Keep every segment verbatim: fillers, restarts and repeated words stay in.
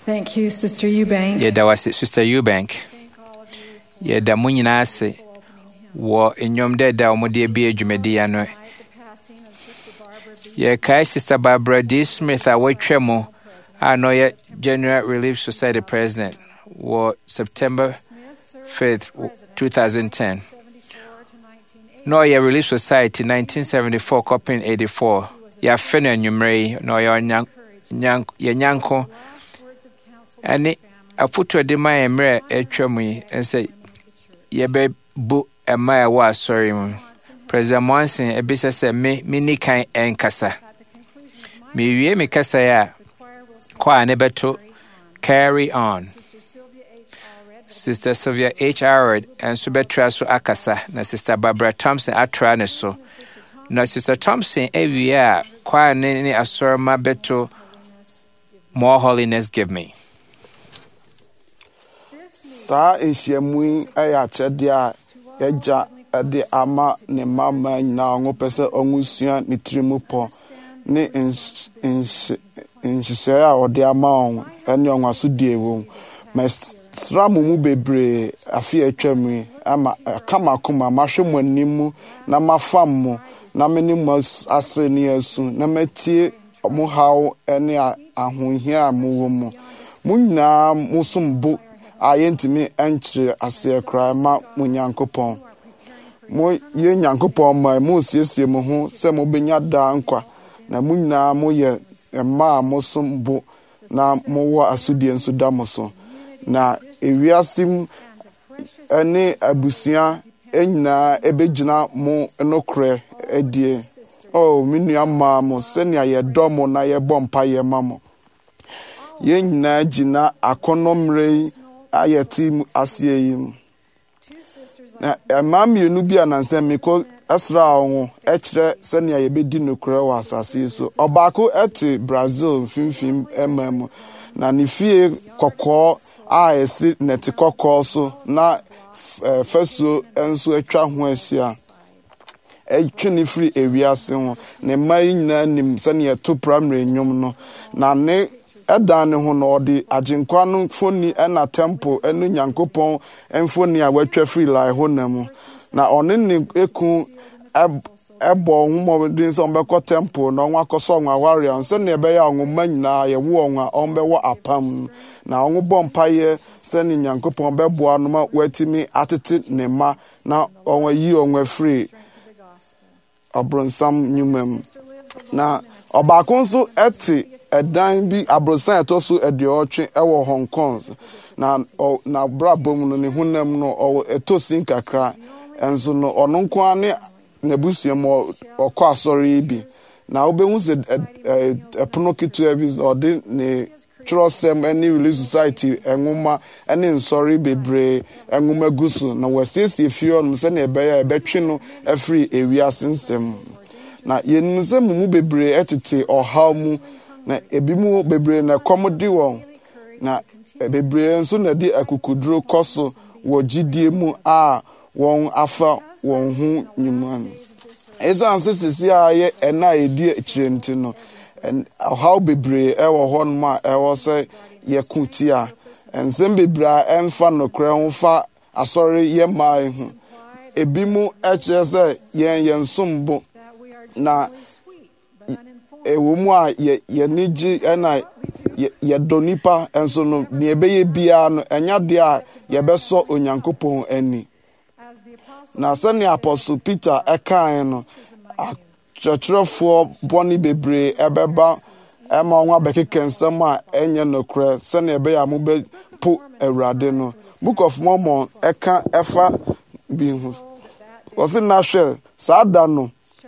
Thank you, Sister Eubank. Yɛda wase Sister Eubank. Yɛda mo nyinaa ase wɔ enyom dɛ da ɔmo de bi adwumadi ano. Yɛkae Sister Barbara D. Smith a wɔatwa mu a no yɛ General Relief Society President wɔ September fifth, twenty ten. No ɔyɛ Relief Society nineteen seventy-four copying eighty-four. Yɛafe no anwummerɛ yi na ɔyɛ yɛnyanko ɛne afoto de ma yɛ mmerɛ atwa mu yi sɛ yɛbɛbu ɛma ɛwɔ asɔre mu. President Monson ebisa sɛ me mini kan ɛnkasa. Mewie me kasa a kɔ a ne bɛto carry on. Sister Sylvia H. Howard nso bɛtra so akasa na Sister Barbara Thompson atra ne so. Na Sister Thompson awie a kɔ a ne ne asɔre ma bɛto More Holiness Give Me. Saa ehyiamu yi ɛyɛ akyɛde a yɛgya ɛde ama ne mama nyinaa ɔmo pɛ sɛ ɔmo sua ne tirimu pɔ ne nhyehyɛe a ɔde ama ɔmo ɛne ɔmo asodie wɔ mu. Mɛsra mo mu bebree afe atwa mu yi ama kama koma mahwɛ mo anim mu na mafam mo na me ne mo asere ne asu na matie ɔmo haw ɛne ahohia a mo wɔ mu. Mo nyinaa mo som bo a yɛntumi ɛnkyerɛ aseɛ koraa ma mo Nyankopɔn. Mo yɛ Nyankopɔn ma mo siesie mo ho sɛ mo benya daa nkwa na mo nyinaa mo yɛ mma a mo som bo na mo wɔ asodie nso da mo so. Na ewiasim ɛne abusua nyinaa ebegyina mo nokorɛ adie. Oh, me nua ma mo sɛnea yɛdɔ mo na yɛbɔ mpaeɛ ma mo. Yɛn nyinaa gyina akɔnnɔmmerɛ yi a yɛte mu aseɛ yi mu. Na ɛmaa mmienu bi anansɛ mekɔ ɛsra wɔn ɛkyerɛ sɛnea yɛbɛdi nokorɛ wɔ asase yi so. Ɔbaako ɛte Brazil mfimfim ɛma mu na ne fie kɔkɔɔ a ɛsi nɛte kɔkɔɔ so na fasuo nso atwa ho ahyia. Ɛtwe ne firi ewiase ho. Ne mma yi nyinaa nim sɛnea ɛto primary nnwom no na ne ɛdan ne ho no ɔde agyenkwa no mfoni ɛna temple ɛne Nyankopɔn mfoni a watwa firi lai ho na mu. Na ɔne ne eku ɛbɔ homɔden sɛ ɔmbɛkɔ temple na ɔnwa akɔsɔ ɔnwa aware a sɛnea ɛbɛyɛ a ɔnwoma nyinaa yɛwo ɔnwa ɔmbɛwɔ apam na ɔnwo bɔ mpaeɛ sɛne Nyankopɔn bɛboa no ma watimi atete ne mma na ɔnwa yi ɔnwa firi abronsam nnwuma mu. Na ɔbaako nso ɛte ɛdan bi abrosan ɛtɔ so aduɔtwe ɛwɔ Hong Kong na na brabɔ mu no ne honam no ɔwɔ ɛtɔ sin kakra enso no ɔno nko ane na busua mu ɔkɔ asɔre bi na wobɛhu sɛ ɛpono ketewa bi ɔde ne Trosem ɛne Relief Society ɛnwoma ɛne nsɔre bebree ɛnwoma gu so na wɔasiesie fie ɔnom sɛnea ɛbɛyɛ ɛbɛtwe no ɛfiri ewiase nsɛm. Na yɛnim sɛ mo mu bebree ɛtete ɔhaw mu na ebi mu bebree na kɔm di wɔn na bebree nso na di akukuduro kɔ so wɔ gyidie mu a wɔn afa wɔn ho nyuman. Ɛsan sɛ sisi a yɛ ɛna edi akyire nti no ɔhaw bebree ɛwɔ hɔ nom a ɛwɔ sɛ yɛko tia nsɛm bebree a ɛmfa nokorɛ ho fa asɔre yɛ maa ho. Ebi mu ɛkyerɛ sɛ yɛn yɛn som bo na ɛwɔ mu a yɛni gye ɛna yɛdɔ nipa nso no nea ɛbɛyɛ biara no ɛnya deɛ a yɛbɛsɔ Onyankopɔn ani. Na sɛnea Apostle Peter ɛkae no akyerɛkyerɛfoɔ bɔne bebree ɛbɛba ɛma wɔn abɛkeka nsɛm a ɛnyɛ nokorɛ sɛnea ɛbɛyɛ a mobɛpo Awurade no. Book of Mormon ɛka ɛfa bi ho. Wɔsi na hwɛ saa da no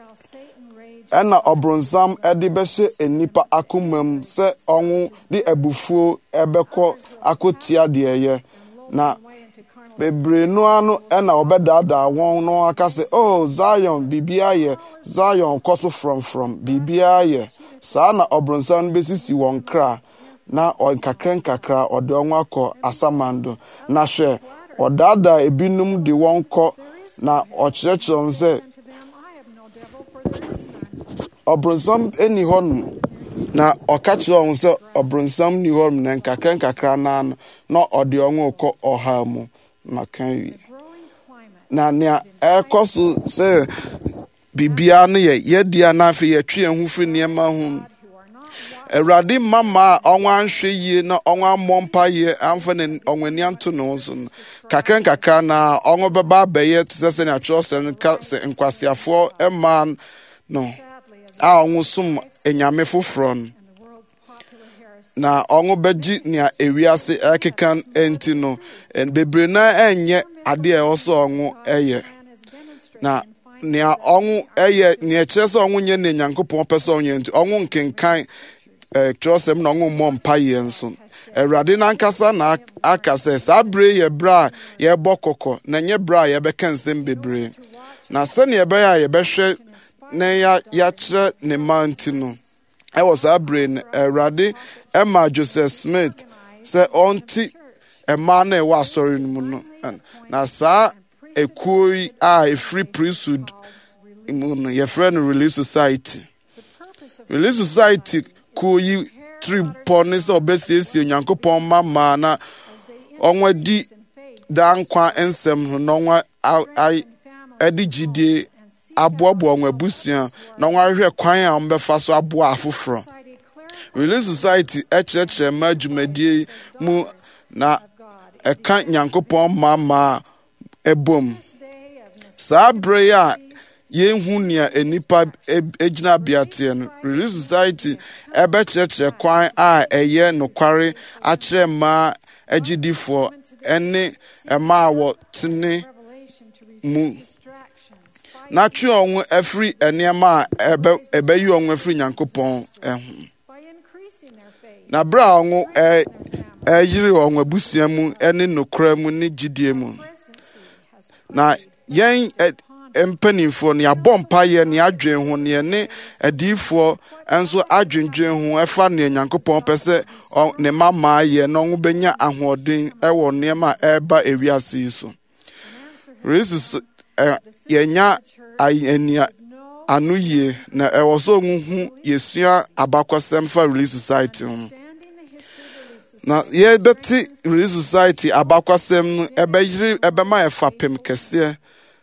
ɛna ɔbronsam ɛde bɛhyɛ enipa akoma mu sɛ ɔnwo de abufuo ɛbɛkɔ akɔtia deɛ ɛyɛ na bebree no ano ɛna ɔbɛdaadaa wɔn no aka sɛ oh Zion biribiara yɛ Zion kɔ so from from biribiara yɛ saa na ɔbronsam no bɛsisi wɔn kra na ɔnkakra nkakra ɔde wɔn akɔ asamando na hwɛ ɔdaadaa ebinom de wɔn kɔ na ɔkyerɛkyerɛ sɛ Obronsam eni hɔ no na ɔka kyerɛ ɔmo sɛ ɔbronsam ni hɔ na nkakra nkakra na na ɔde ɔmo kɔ ɔha mu na kan wi na nea ɛkɔ so sɛ bibia no yɛ yɛdia na afei yɛtwe yɛn ho firi nneɛma ho Awurade mama a ɔnwa anhwɛ yie na ɔnwa mmɔ mpa yie amfa ne ɔnwa ani anto ne ho so no kakra nkakra na ɔnwa bɛba abɛyɛ te sɛ sɛ nea kyerɛwsɛm no ka sɛ nkwasiafoɔ ɛma no a ɔnwo som enyame foforɔ no na ɔnwo bɛgye nea ewiase ɛkeka enti no bebree na ɛnyɛ ade a ɛwɔ sɛ ɔnwo ɛyɛ na nea ɔnwo ɛyɛ nea kyerɛ sɛ ɔnwo nyɛ ne Nyankopɔn pɛ sɛ ɔnyɛ nti ɔnwo nkenkan kyerɛwsɛm na ɔnwo mmɔ mpa yɛ nso Awurade nankasa na aka sɛ saa bere yɛ bere a yɛbɔ kɔkɔ na nyɛ bere a yɛbɛka nsɛm bebree na sɛnea ɛbɛyɛ a yɛbɛhwɛ na yɛakyerɛ ne mma nti no ɛwɔ saa bere no Awurade ɛma Joseph Smith sɛ ɔnti ɛmaa na ɛwɔ asɔre no mu no na saa ekuo yi a ɛfiri priesthood mu no yɛfrɛ no Relief Society Relief Society kuo yi tripɔ ne sɛ ɔbɛsiesie Onyankopɔn ma maa na ɔnwa di daa nkwa nsɛm no na ɔnwa ɛde gyidie aboaboa ɔnwa abusua na ɔnwa ahwehwɛ kwan a ɔmbɛfa so aboa afoforɔ Relief Society ɛkyerɛkyerɛ ma dwumadie mu na ɛka Nyankopɔn ma maa ɛbom saa bere a yɛnhu nea enipa egyina abiateɛ no Relief Society ɛbɛkyerɛkyerɛ kwan a ɛyɛ nokware akyerɛ mmaa agyidifoɔ ɛne mmaa a wɔtene mu na twe ɔnwo afiri nneɛma a ɛbɛyi ɔnwo afiri Nyankopɔn ɛho na bere a ɔnwo ɛyere ɔnwo abusua mu ɛne nokora mu ne gyidie mu na yɛn mpanimfoɔ ne abɔ mpayɛ ne adwen ho ne ne adiifoɔ nso adwendwen ho ɛfa ne Nyankopɔn pɛ sɛ ne mama yɛ na ɔnwo bɛnya ahoɔden ɛwɔ nneɛma a ɛba ewiase yi so Resus yɛnya ania ano yie na ɛwɔ sɛ ɔnwo hu yɛsua abakɔsɛm fa Relief Society ho na yɛbɛte Relief Society abakwasɛm no ɛbɛyere ɛbɛma yɛfa pem kɛseɛ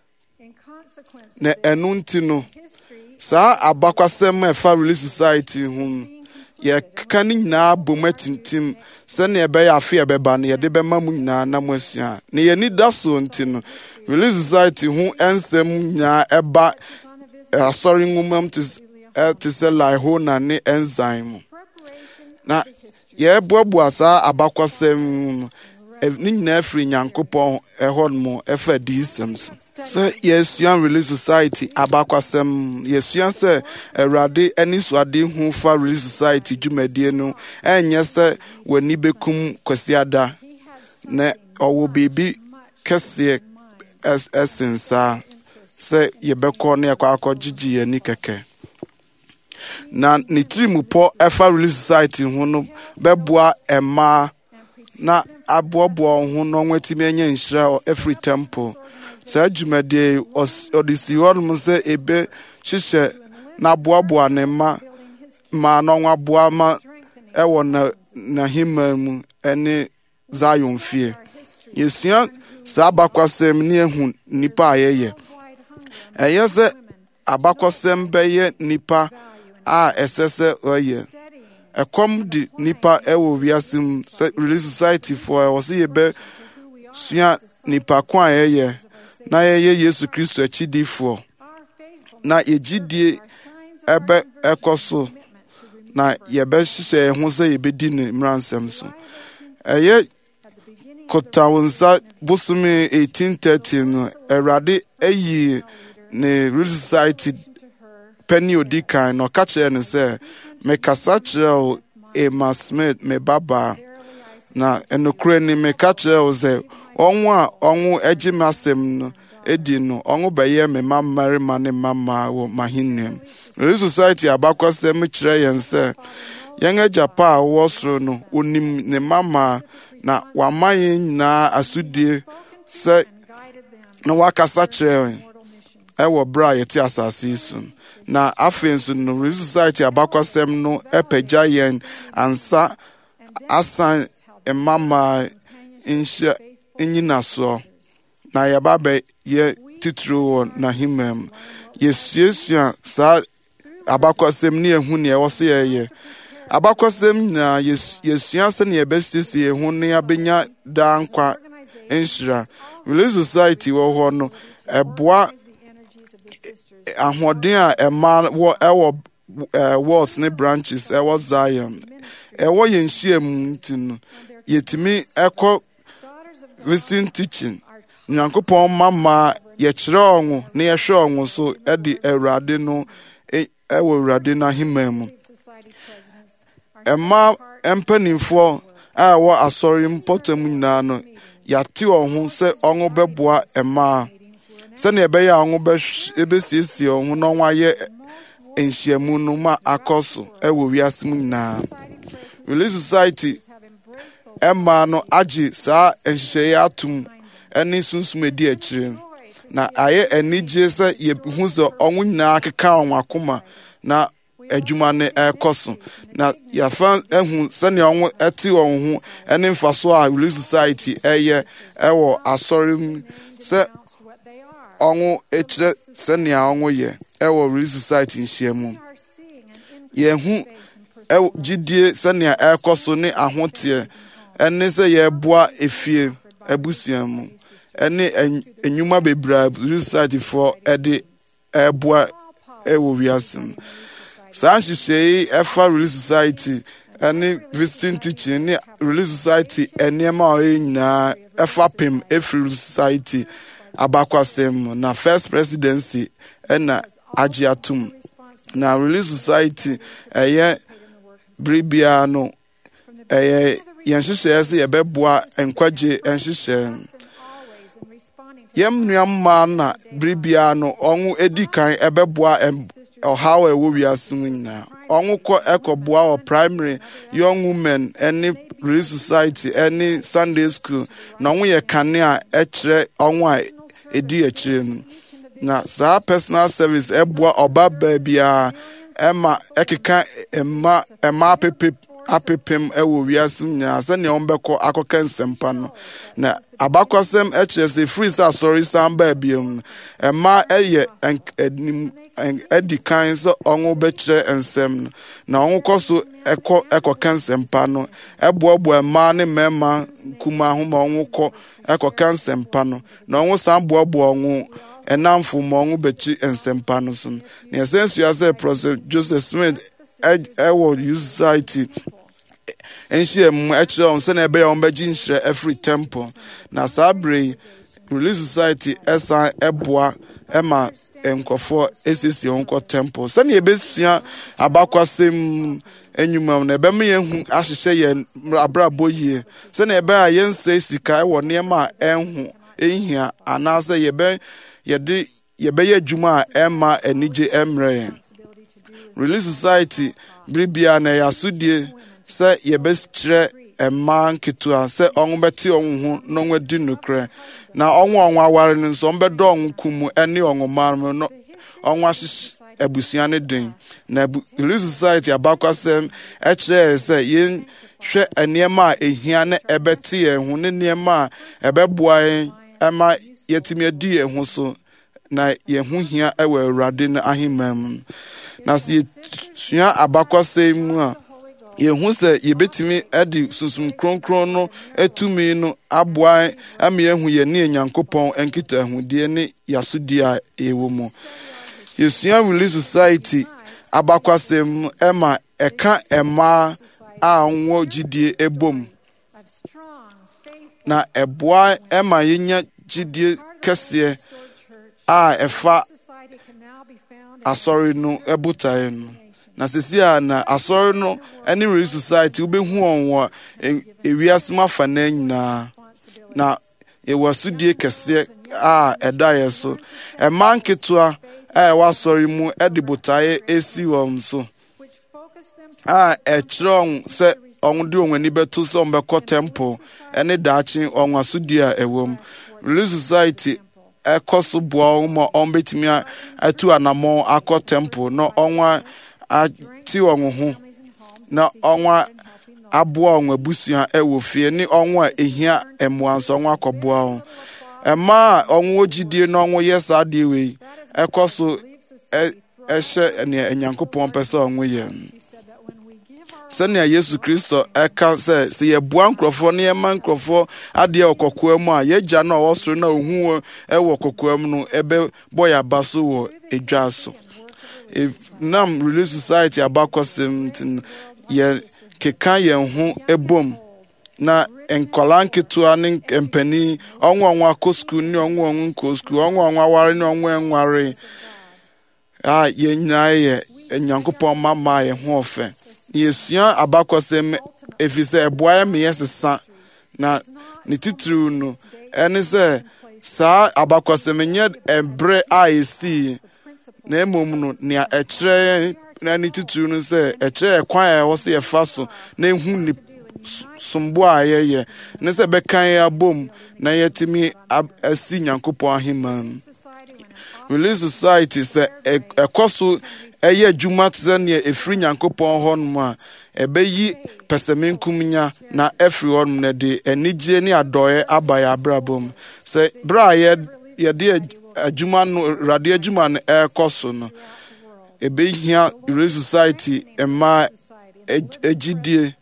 na ɛno nti no saa abakwasɛm a ɛfa Relief Society ho no yɛkeka no nyinaa bom atintim sɛnea ɛbɛyɛ afe a ɛbɛba no yɛde bɛma mu nyinaa na mu asua na yɛni da so nti no Relief Society ho ɛnsɛm nyinaa ɛba asɔre nwoma mu te sɛ Laihona ne Enzyme mu na yɛboaboa saa abakwasɛm no ne nyinaa firi Nyankopɔn ɛhɔ no ɛfa diisɛm so sɛ yɛsua Relief Society abakwasɛm yɛsua sɛ Awurade ani suade ho fa Relief Society dwumadie no ɛnyɛ sɛ w'ani bɛkum kwasiada na ɔwɔ biribi kɛseɛ ɛsen saa sɛ yɛbɛkɔ ne yɛkɔ akɔgyegye yɛni kɛkɛ na ne tirimupɔ ɛfa Relief Society ho no bɛboa ɛmaa na aboaboa ho no ɔnwatimi anya nhyira ɛfiri temple saa dwumadie ɔde si hɔ nom sɛ ebe hyehyɛ na aboaboa ne ma ma na ɔnwa aboa ma ɛwɔ na n'ahema mu ɛne Zion fie yɛsua saa abakwasɛm ne ehu nipa a yɛyɛ ɛyɛ sɛ abakwasɛm bɛyɛ nipa a ɛsɛ sɛ ɔyɛ ɛkɔm di nipa ɛwɔ wiase mu sɛ Relief Society for ɛwɔ sɛ yɛbɛ sua nipa ko a yɛyɛ na yɛyɛ Yesu Kristo akyidifoɔ na yɛgyidie ɛbɛ ɛkɔ so na yɛbɛhyehyɛ ho sɛ yɛbɛdi ne mmaransɛm so ɛyɛ Kotawansa bosome eighteen thirty no Awurade ayi ne Relief Society penny odi kan na ɔka kyerɛ ne sɛ mekasa kyerɛ wo Emma Smith me baba na enokura ni meka kyerɛ wo sɛ ɔnwo a ɔnwo agye m'asɛm no edi no ɔnwo bɛyɛ me mammarima ne mama wɔ mahinnem Relief Society abakwasɛm kyerɛ yɛn sɛ yɛn agya pa a wɔ soro no onim ne mama na wama yɛn nyinaa asodie sɛ na wakasa kyerɛ yɛn ɛwɔ bere a yɛte asase yi so na afei nso no Relief Society abakwasɛm no ɛpagya yɛn ansa asan mmama nhyia nyinasoɔ na yɛba bɛyɛ titiri wɔ n'ahemam yɛsuasua saa abakwasɛm ne yɛhu nea ɛwɔ sɛ yɛyɛ abakwasɛm nyinaa yɛsua sɛ ne yɛbɛsiesie yɛn ho ne yɛabɛnya daa nkwa nhyira Relief Society wɔ hɔ no ɛboa ahoɔden a ɛma wɔ ɛwɔ walls ne branches ɛwɔ Zion ɛwɔ yɛn hyia mu nti no yɛtumi ɛkɔ visiting teaching Nyankopɔn mama yɛkyerɛ ɔnwo na yɛhwɛ ɔnwo so ɛde Awurade no ɛwɔ Awurade n'ahemman mu ɛma mpanimfoɔ a ɛwɔ asɔre mpɔtam nyinaa no yɛate wɔn ho sɛ ɔnwo bɛboa ɛmaa sɛnea ɛbɛyɛ a ɔnwo bɛsiesie ɔn ho na ɔnwo ayɛ nhyiamu no ma akɔ so ɛwɔ wiase mu nyinaa Relief Society ɛmaa no agye saa nhyehyɛeɛ atom ɛne sunsum edi akyire na ayɛ anigye sɛ yɛhu sɛ ɔnwo nyinaa keka wɔn akoma na adwuma no ɛkɔ so na yɛfa ehu sɛnea ɔnwo ɛte wɔn ho ɛne mfaso a Relief Society ɛyɛ ɛwɔ asɔre mu sɛ ɔnwo ɛkyerɛ sɛnea ɔnwo yɛ ɛwɔ Relief Society nhyia mu yɛhu ɛwɔ gyidie sɛnea ɛkɔ so ne ahoteɛ ɛne sɛ yɛboa efie abusua mu ɛne enyuma bebree Relief Society for ɛde ɛboa ɛwɔ wiase mu saa nhyehyɛe ɛfa Relief Society ɛne visiting teaching ne Relief Society nneɛma a ɔyɛ nyinaa ɛfa pem ɛfiri Relief Society abakwasɛm mu na first presidency ɛna agye atom na Relief Society ɛyɛ bere biara no ɛyɛ yɛn nhyehyɛe sɛ yɛbɛboa nkwagye nhyehyɛe yɛm nua mmaa na bere biara no ɔnwo edi kan ɛbɛboa ɔhaw a ɛwɔ wiase mu nyinaa ɔnwo kɔ ɛkɔboa wɔ primary young women ɛne Relief Society ɛne Sunday school na ɔnwo yɛ kanea ɛkyerɛ ɔnwo a edi akyire no na saa personal service ɛboa ɔba baabiara ɛma ɛkeka ɛma ɛma pepe apepem ɛwɔ wiase mu nyinaa sɛnea wɔn bɛkɔ akɔka nsɛmpa no na abakwasɛm ɛkyerɛ sɛ firi sɛ asɔre san baabiam ɛma ɛyɛ ɛnim ɛdi kan sɛ ɔnwo bɛkyerɛ nsɛm no na ɔnwo kɔ so ɛkɔ ɛkɔka nsɛmpa no ɛboaboa mmaa ne mmarima nkumaa ho ma ɔnwo kɔ ɛkɔka nsɛmpa no na ɔnwo san boaboa ɔnwo ɛnamfo ma ɔnwo bɛkyi nsɛmpa no so no na yɛsɛn sua sɛ Professor Joseph Smith ɛwɔ Relief Society nhyia mu ɛkyerɛ wɔn sɛ na ɛbɛyɛ wɔn bɛgye nhyira ɛfiri temple na saa bere Relief Society ɛsan ɛboa ɛma nkɔfoɔ esiesie wɔn kɔ temple sɛnea yɛbɛsua abakwasɛm enyuma na ɛbɛma yɛn hu ahyehyɛ yɛn abrabɔ yie sɛnea ɛbɛyɛ a yɛn nsɛ sika ɛwɔ nneɛma a ɛnho ehia anaasɛ yɛbɛ yɛde yɛbɛyɛ adwuma a ɛma anigye ɛmmerɛ yɛn Relief Society bere biara na ɛyɛ asodie sɛ yɛbɛkyerɛ mmaa nketewa sɛ ɔnwo bɛte ɔnwo ho na ɔnwo adi nokorɛ na ɔnwo ɔnwo aware no nso ɔmbɛdɔ ɔnwo kumu ɛne ɔnwo mmaa no no ɔnwo ahyehyɛ abusua no den na Relief Society abakwasɛm ɛkyerɛ sɛ yɛn hwɛ nneɛma a ehia ne ɛbɛte yɛn ho ne nneɛma a ɛbɛboa yɛn ɛma yɛtumi adi yɛn ho so na yɛn ho hia ɛwɔ Awurade no ahemman mu na sɛ yɛsua abakwasɛm mu a yɛhu sɛ yɛbɛtumi ɛde sunsum kronkron no atumi no aboa ama yɛhu yɛn ne Nyankopɔn nkitahodie ne yasodie a ɛwɔ mu yɛsua Relief Society abakwasɛm ɛma ɛka ɛmaa a nwo gyidie ɛbom na ɛboa ɛma yɛnya gyidie kɛseɛ a ɛfa asɔre no ɛbotae no na sisi a na asɔre no ɛne Relief Society wobɛhu wɔn wɔ ewiase mu afa na nyinaa na yɛwɔ asodie kɛseɛ a ɛda yɛ so ɛma nketewa a ɛwɔ asɔre mu ɛde botae esi wɔn so a ɛkyerɛ wɔn sɛ ɔmo de wɔn ani bɛto sɛ ɔmo bɛkɔ temple ɛne daakye ɔmo asodie a ɛwɔ mu Relief Society ekoso boa mo on betimi atu anamo akọ temple no onwa ati won ho na onwa aboa onwa busua ewo fie ni onwa ehia emuanso onwa akọboa ho ema onwo gidie no onwo yesa de we ekoso ehye ne enyankopon pese onwo ye sɛnea Yesu Kristo ɛka sɛ sɛ yɛboa nkurɔfoɔ ne yɛma nkurɔfoɔ adeɛ wɔ kɔkoa mu a yɛgya no a wɔsoro na ohu ɛwɔ kɔkoa mu no ɛbɛbɔ yɛ aba so wɔ edwa so nam Relief Society abakɔsɛm nti yɛ keka yɛn ho ebom na nkɔla nketewa ne mpani ɔnwo ɔnwo akɔ skul ne ɔnwo ɔnwo nkɔ skul ɔnwo ɔnwo aware ne ɔnwo ɛnware a yɛn nyinaa yɛ Nyankopɔn mama yɛ ho ɔfɛ yesua abakɔsɛm efisɛ eboa me yesesa na ne titru no ene sɛ saa abakɔsɛm nye ebre a esi na emom no nea ɛkyerɛ na ne titru no sɛ ɛkyerɛ kwan a ɛwɔ sɛ yɛfa so na ehu ni sombo a yɛyɛ ne sɛ bɛkan abom na yɛtimi asi Nyankopɔn ahemman Relief Society sɛ ɛkɔso ɛyɛ adwuma tse ne efiri Nyankopɔn hɔ no a ɛbɛyi pɛsɛmenkumnya na efiri hɔ no de enigye ne adɔe aba ya abrabom sɛ bra yɛ yɛde adwuma no rade adwuma no ɛkɔso no ɛbɛhia Relief Society ɛma egidie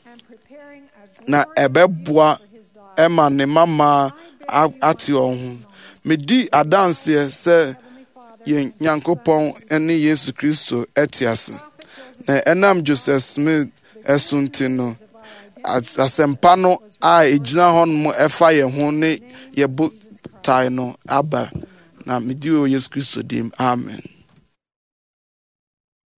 na ɛbɛboa ɛma ne mama ate ɔho medi adanse sɛ yɛn Nyankopɔn ene Yesu Kristo etiase na enam Joseph Smith esunti no asempa no a ejina hɔ no ɛfa yɛn ho ne yɛbo tai no aba na medi o Yesu Kristo dim amen.